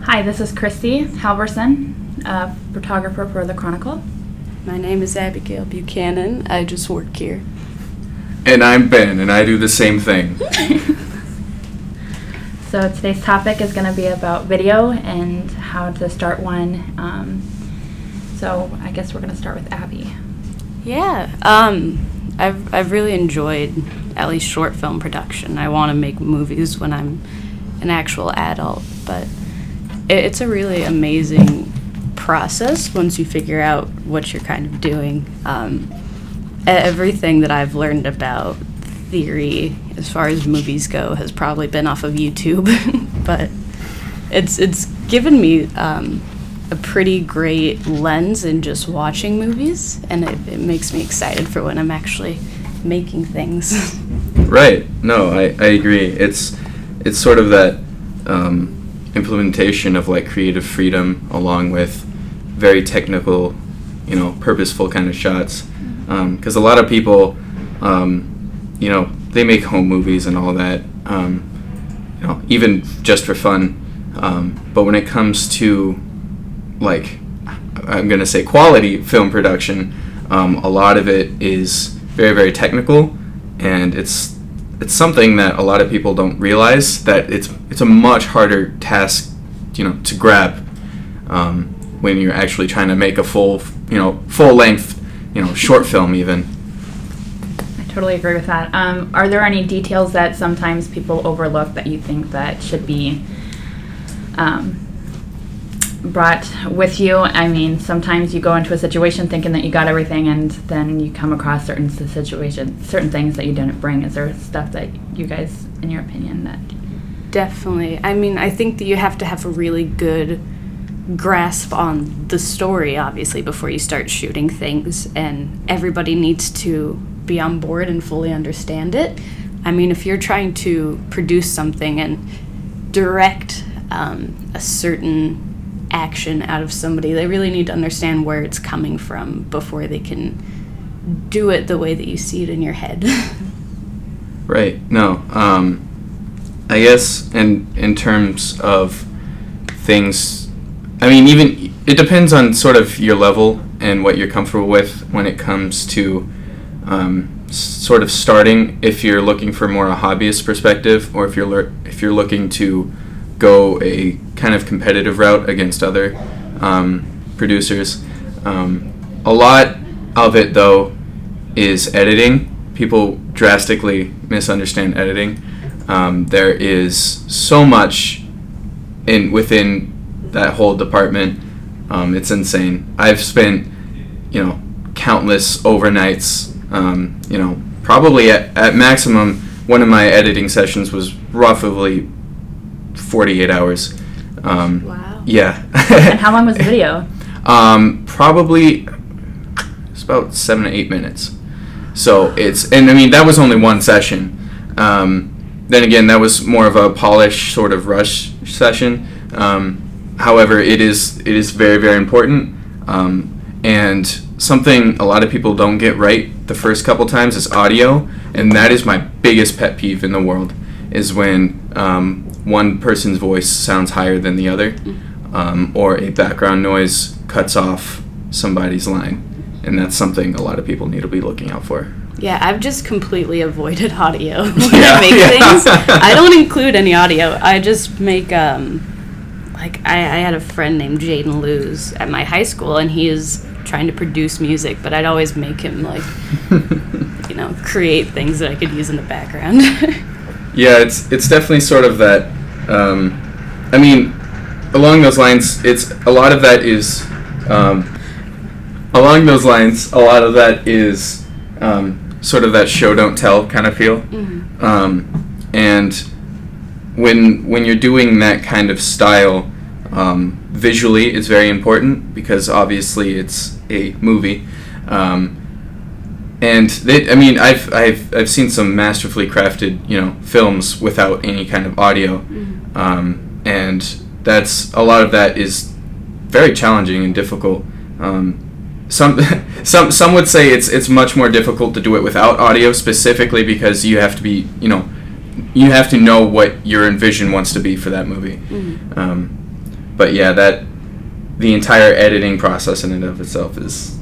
Hi, this is Christy Halverson, photographer for The Chronicle. My name is Abigail Buchanan. I just work here. And I'm Ben, and I do the same thing. So today's topic is going to be about video and how to start one. So I guess we're going to start with Abby. Yeah, I've really enjoyed at least short film production. I want to make movies when I'm an actual adult, but it's a really amazing process once you figure out what you're kind of doing. Everything that I've learned about theory as far as movies go has probably been off of YouTube, but it's given me a pretty great lens in just watching movies, and it makes me excited for when I'm actually making things. Right. No, I agree. It's sort of that implementation of like creative freedom along with very technical, purposeful kind of shots. Because a lot of people, they make home movies and all that, even just for fun. But when it comes to, like, I'm going to say quality film production, a lot of it is very, very technical, and it's something that a lot of people don't realize, that it's a much harder task, to grab when you're actually trying to make a full length, short film even. I totally agree with that. Are there any details that sometimes people overlook that you think that should be brought with you? I mean, sometimes you go into a situation thinking that you got everything, and then you come across certain things that you didn't bring. Is there stuff that you guys, in your opinion, that... Definitely. I mean, I think that you have to have a really good grasp on the story, obviously, before you start shooting things, and everybody needs to be on board and fully understand it. I mean, if you're trying to produce something and direct a certain action out of somebody, they really need to understand where it's coming from before they can do it the way that you see it in your head. Right. No. I guess in terms of things, I mean, even it depends on sort of your level and what you're comfortable with when it comes to sort of starting. If you're looking for more a hobbyist perspective, or if you're looking to go a kind of competitive route against other producers. A lot of it, though, is editing. People drastically misunderstand editing. There is so much within that whole department. It's insane. I've spent, countless overnights. Probably at maximum, one of my editing sessions was roughly 48 hours. Wow. Yeah. And how long was the video? Probably it's about 7 to 8 minutes. So that was only one session. Then again, that was more of a polish sort of rush session. However, it is very, very important. And something a lot of people don't get right the first couple times is audio, and that is my biggest pet peeve in the world, is when one person's voice sounds higher than the other, or a background noise cuts off somebody's line, and that's something a lot of people need to be looking out for. Yeah, I've just completely avoided audio when I make things. I don't include any audio. I just make, I had a friend named Jaden Luz at my high school, and he is trying to produce music, but I'd always make him, create things that I could use in the background. Yeah, it's definitely sort of that. Along those lines, a lot of that is sort of that show don't tell kind of feel. Mm-hmm. And when you're doing that kind of style, visually it's very important, because obviously it's a movie. I've seen some masterfully crafted, films without any kind of audio, mm-hmm. And that's a lot of that is very challenging and difficult. Some would say it's much more difficult to do it without audio, specifically because you have to be, you have to know what your envision wants to be for that movie. Mm-hmm. But yeah, the entire editing process in and of itself is.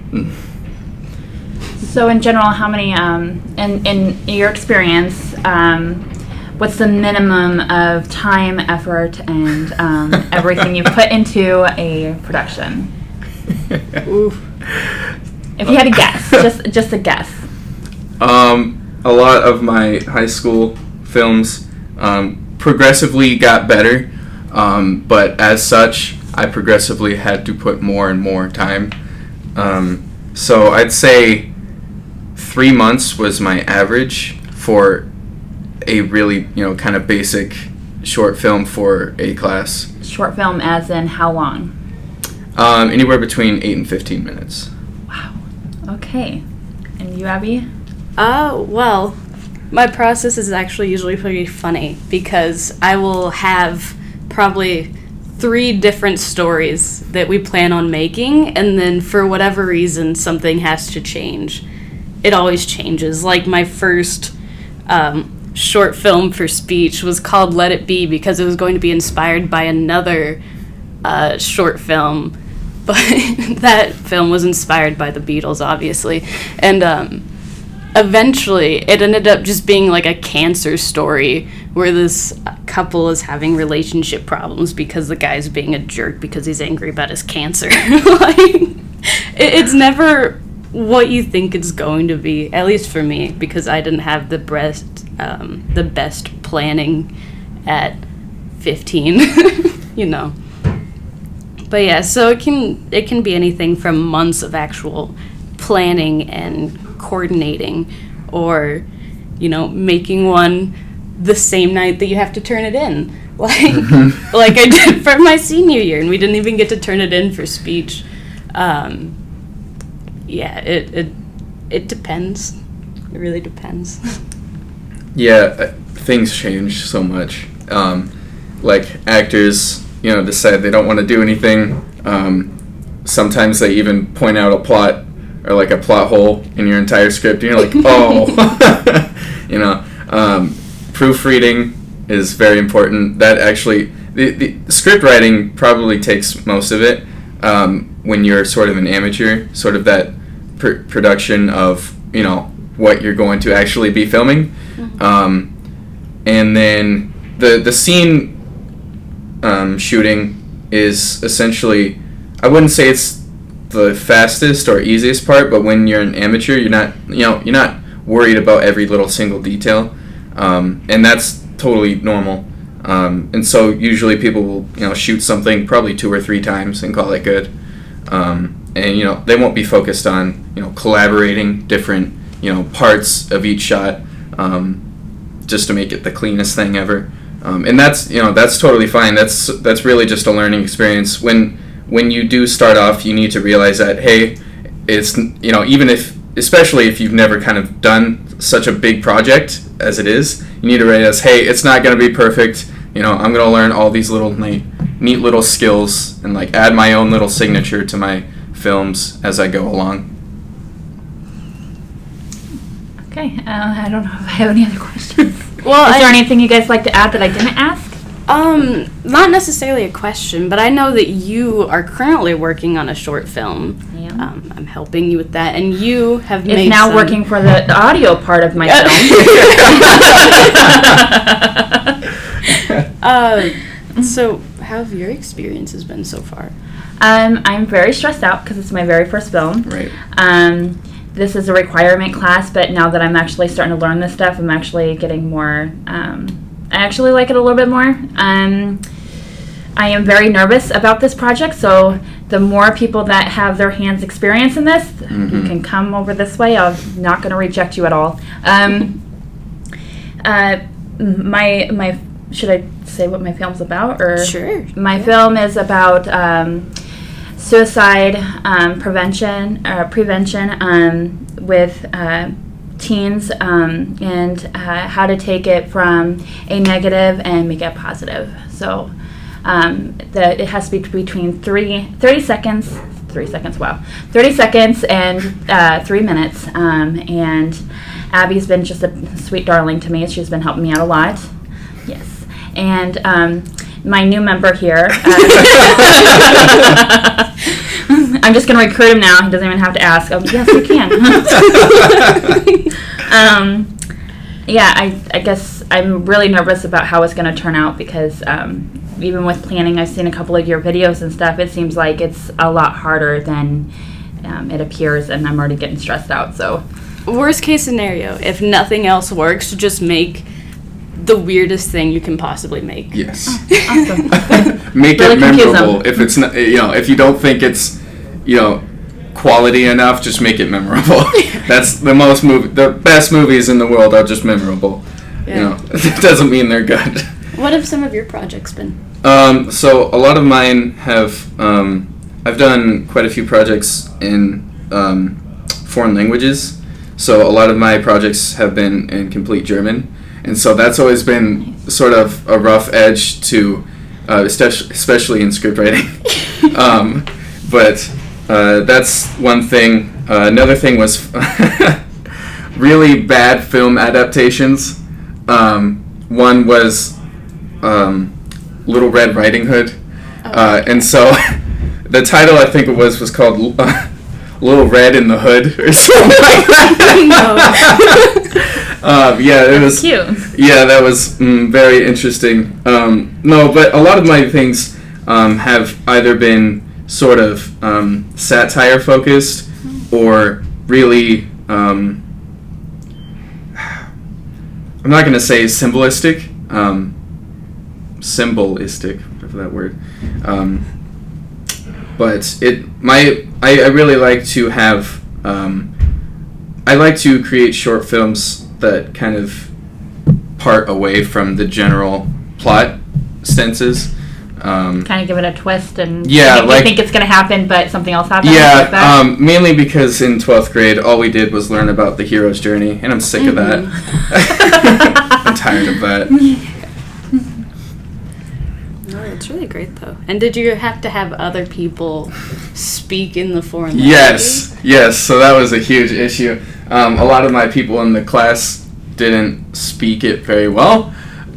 So in general, how many, in your experience, what's the minimum of time, effort, and everything you put into a production? Oof. If you had to guess, just a guess. A lot of my high school films progressively got better, but as such, I progressively had to put more and more time. So I'd say 3 months was my average for a really, kind of basic short film for a class. Short film as in how long? Anywhere between 8 and 15 minutes. Wow. Okay. And you, Abby? Well, my process is actually usually pretty funny because I will have probably 3 different stories that we plan on making, and then for whatever reason, something has to change. It always changes. Like my first short film for speech was called Let It Be because it was going to be inspired by another short film, but that film was inspired by the Beatles, obviously. And eventually it ended up just being like a cancer story where this couple is having relationship problems because the guy's being a jerk because he's angry about his cancer. It's never what you think it's going to be, at least for me, because I didn't have the best planning at 15. But yeah, so it can be anything from months of actual planning and coordinating, or making one the same night that you have to turn it in, like I did for my senior year, and we didn't even get to turn it in for speech. It depends. It really depends. Yeah, things change so much. Like actors, decide they don't want to do anything. Sometimes they even point out a plot or like a plot hole in your entire script, and you're like, oh. Proofreading is very important. That actually, the script writing probably takes most of it when you're sort of an amateur, sort of that production of, what you're going to actually be filming. Mm-hmm. And then the scene shooting is essentially, I wouldn't say it's the fastest or easiest part, but when you're an amateur, you're not worried about every little single detail, and that's totally normal. And so usually people will shoot something probably 2 or 3 times and call it good, and they won't be focused on collaborating different parts of each shot just to make it the cleanest thing ever, and that's totally fine. That's really just a learning experience. When you do start off, you need to realize that, hey, it's, even especially if you've never kind of done such a big project as it is, you need to realize, hey, it's not going to be perfect. I'm going to learn all these little neat little skills and add my own little signature to my films as I go along. Okay, I don't know if I have any other questions. Well, is there anything you guys like to add that I didn't ask? Not necessarily a question, but I know that you are currently working on a short film. Yeah. I'm helping you with that, and you have It's made now working for the audio part of my film. So how have your experiences been so far? I'm very stressed out because it's my very first film. Right. This is a requirement class, but now that I'm actually starting to learn this stuff, I'm actually getting more. I actually like it a little bit more. I am very nervous about this project, so the more people that have their hands experience in this, mm-hmm. you can come over this way. I'm not going to reject you at all. My should I say what my film's about? Or Sure. My film is about suicide prevention with teens and how to take it from a negative and make it positive. So it has to be between 30 seconds and 3 minutes. And Abby's been just a sweet darling to me. She's been helping me out a lot. Yes. And my new member here. I'm just going to recruit him now. He doesn't even have to ask. Oh, yes, you can. Yeah, I guess I'm really nervous about how it's going to turn out because even with planning, I've seen a couple of your videos and stuff. It seems like it's a lot harder than it appears, and I'm already getting stressed out. So, worst case scenario, if nothing else works, just make the weirdest thing you can possibly make. Yes. Awesome. Make Really it confuse memorable. them. If it's not, if you don't think it's, quality enough, just make it memorable. That's the best movies in the world are just memorable. Yeah. It doesn't mean they're good. What have some of your projects been? So a lot of mine have, I've done quite a few projects in foreign languages. So a lot of my projects have been in complete German. And so that's always been sort of a rough edge to, especially in script writing. But that's one thing. Another thing was really bad film adaptations. One was Little Red Riding Hood. And so the title, I think it was called Little Red in the Hood or something like that. Yeah, it was cute. Yeah, that was very interesting. No, but a lot of my things have either been sort of satire focused or really I'm not going to say symbolistic, whatever that word. But I really like to have I like to create short films that kind of part away from the general plot stances. Kind of give it a twist and Yeah, you think it's going to happen, but something else happens. Yeah, like that. mainly because in 12th grade, all we did was learn about the hero's journey, and I'm sick of that. I'm tired of that. No, it's really great though. And did you have to have other people speak in the foreign language? Yes. So that was a huge issue. A lot of my people in the class didn't speak it very well,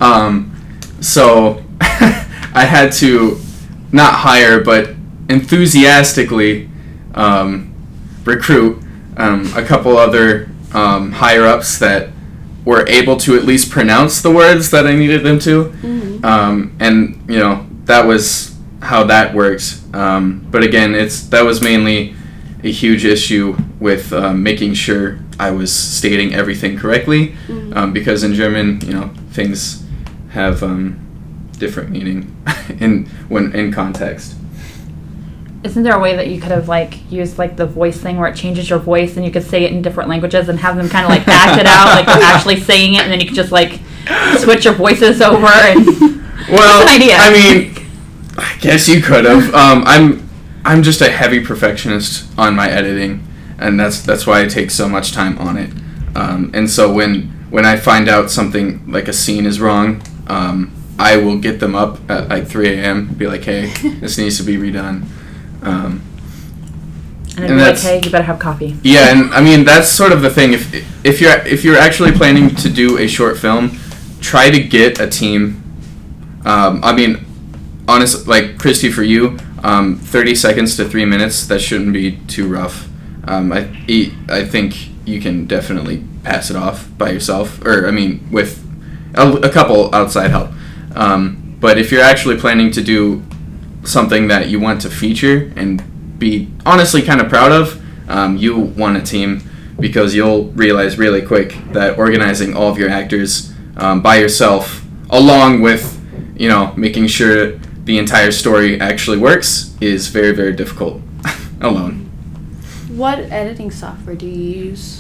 so I had to not hire, but enthusiastically recruit a couple other higher-ups that were able to at least pronounce the words that I needed them to. Mm-hmm. And, that was how that worked. But again, that was mainly a huge issue with making sure I was stating everything correctly. Mm-hmm. Because in German, things have different meaning when in context. Isn't there a way that you could have used the voice thing where it changes your voice and you could say it in different languages and have them kind of act it out like they're actually saying it, and then you could just switch your voices over and well, that's an idea. I mean, I guess you could have. I'm just a heavy perfectionist on my editing, and that's why I take so much time on it. And so when I find out something like a scene is wrong, I will get them up at 3 a.m. be like, hey, this needs to be redone. And it'd be like, hey, you better have coffee. Yeah, and I mean that's sort of the thing. If you're actually planning to do a short film, try to get a team. I mean, honestly, Christy, for you, 30 seconds to 3 minutes, that shouldn't be too rough. I think you can definitely pass it off by yourself, or I mean, with a couple outside help. But if you're actually planning to do something that you want to feature and be honestly kind of proud of, you want a team, because you'll realize really quick that organizing all of your actors by yourself, along with making sure the entire story actually works, is very, very difficult alone. What editing software do you use?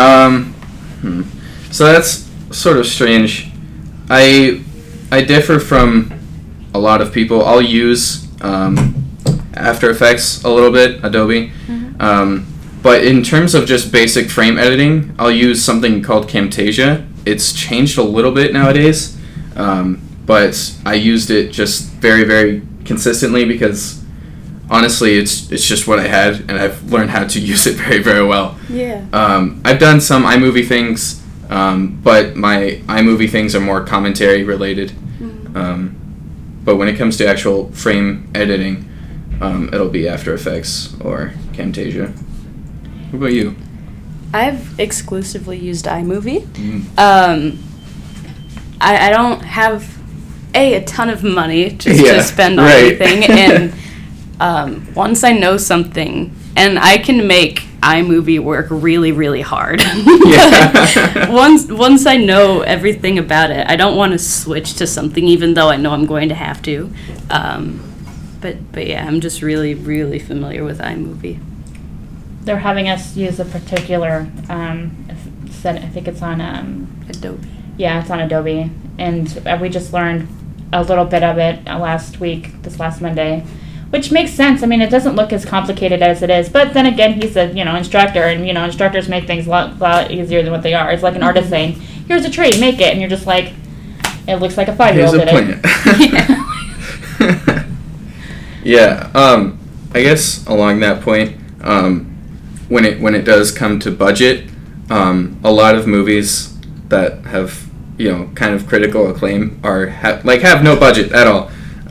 So that's sort of strange. I differ from a lot of people. I'll use After Effects a little bit, Adobe. Mm-hmm. But in terms of just basic frame editing, I'll use something called Camtasia. It's changed a little bit nowadays, but I used it just very, very consistently because honestly, it's just what I had, and I've learned how to use it very, very well. Yeah. I've done some iMovie things, but my iMovie things are more commentary related. Mm-hmm. but when it comes to actual frame editing, it'll be After Effects or Camtasia. What about you? I've exclusively used iMovie. Mm. I don't have a ton of money just Yeah, to spend on right. anything, and once I know something, and I can make iMovie work really, really hard. Yeah. once I know everything about it, I don't want to switch to something, even though I know I'm going to have to. But yeah, I'm just really, really familiar with iMovie. They're having us use a particular set. I think it's on Adobe. yeah, it's on Adobe, and we just learned a little bit of it this last Monday, which makes sense. I mean, it doesn't look as complicated as it is, but then again, he's a instructor, and instructors make things a lot easier than what they are. It's like an artist saying, "Here's a tree, make it," and you're just like, it looks like a 5-year-old Here's a did plant. Yeah. I guess along that point, when it does come to budget, a lot of movies that have kind of critical acclaim have no budget at all.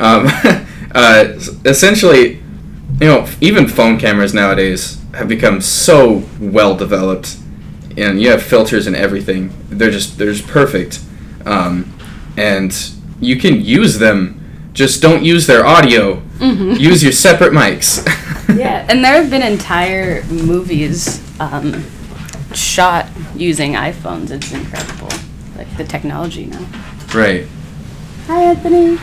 Essentially, even phone cameras nowadays have become so well developed, and you have filters and everything. They're just perfect, and you can use them. Just don't use their audio. Mm-hmm. Use your separate mics. Yeah, and there have been entire movies shot using iPhones. It's incredible, like the technology now. Right. Hi, Anthony.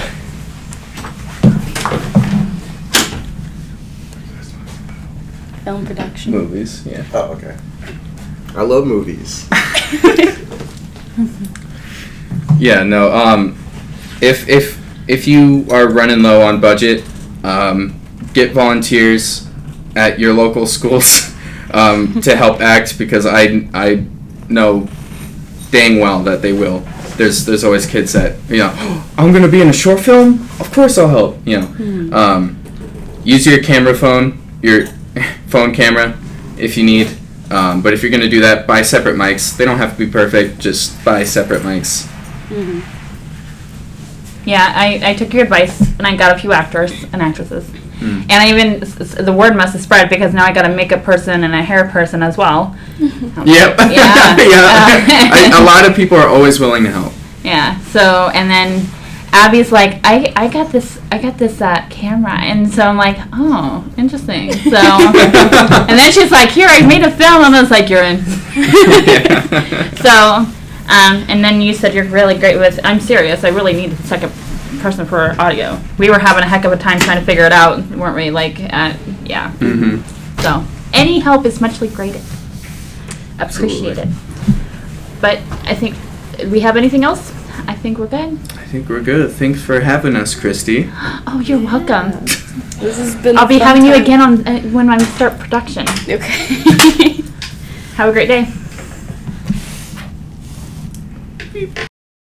Film production. Movies. Yeah. Oh, okay. I love movies. Yeah. No. If you are running low on budget, get volunteers at your local schools to help act, because I know dang well that they will. There's always kids that I'm gonna be in a short film. Of course I'll help. Use your your phone camera if you need. But if you're gonna do that, buy separate mics. They don't have to be perfect. Just buy separate mics. Mm-hmm. Yeah, I took your advice, and I got a few actors and actresses. Mm. And the word must have spread, because now I got a makeup person and a hair person as well. Yep. Yeah. Yeah. A lot of people are always willing to help. Yeah. So, and then Abby's like, I got this camera, and so I'm like, oh, interesting. So, and then she's like, here, I made a film, and I was like, you're in. So. And then you said you're really great with, I'm serious, I really need a second person for audio. We were having a heck of a time trying to figure it out, weren't we? Yeah. Mm-hmm. So, any help is muchly greater. Appreciated. But I think, do we have anything else? I think we're good. I think we're good. Thanks for having us, Christy. Oh, you're welcome. This has been. I'll a be fun having you time. again on when I start production. Okay. Have a great day.